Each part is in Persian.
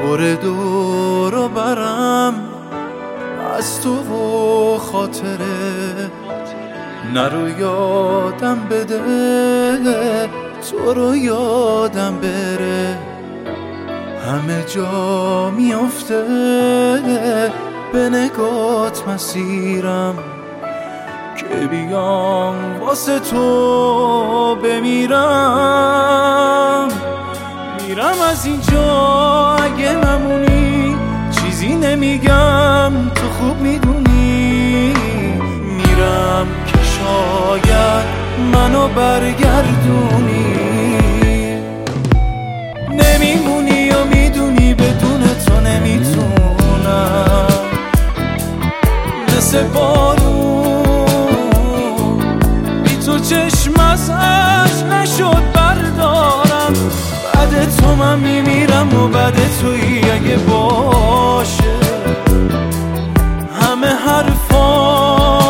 دور دور و برم از تو و خاطره، نرو یادم بده تو رو یادم بره. همه جا میافته به نگات مسیرم، که بیام واسه تو بمیرم. میرم از اینجا اگه نمونی، چیزی نمیگم تو خوب میدونی. میرم که شاید منو برگردونی، نمیمونی و میدونی بدون تو نمیتونم. مثل بارون بی تو چشم از اشک نشد بردارم. بعد تو من میمیرم و بعد تویی اگه باشه همه حرفا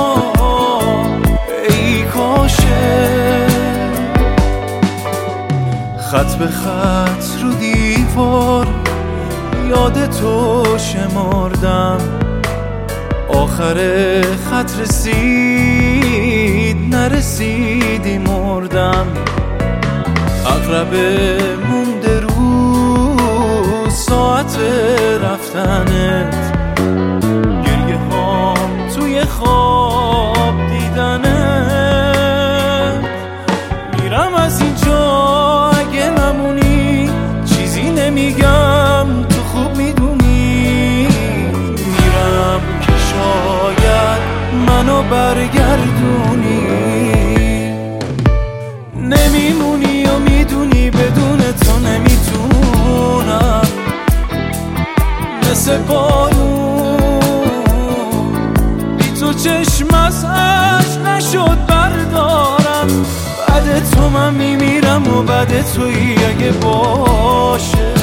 ای کاشه. خط به خط رو دیوار یاد تو شمردم، آخر خط رسید نرسیدی مردم. عقرب مونده رو ساعت رفتنت، گریه هام توی خواب دیدنت. میرم از اینجا اگه نمونی، چیزی نمیگم تو خوب میدونی. میرم که شاید منو برگردونی، نمیمونی و میدونی بدون تو نمیتونم. مثل بارون بی تو چشم از اشک نشد بردارم. بعد تو من میمیرم و بعد تویی اگه باشه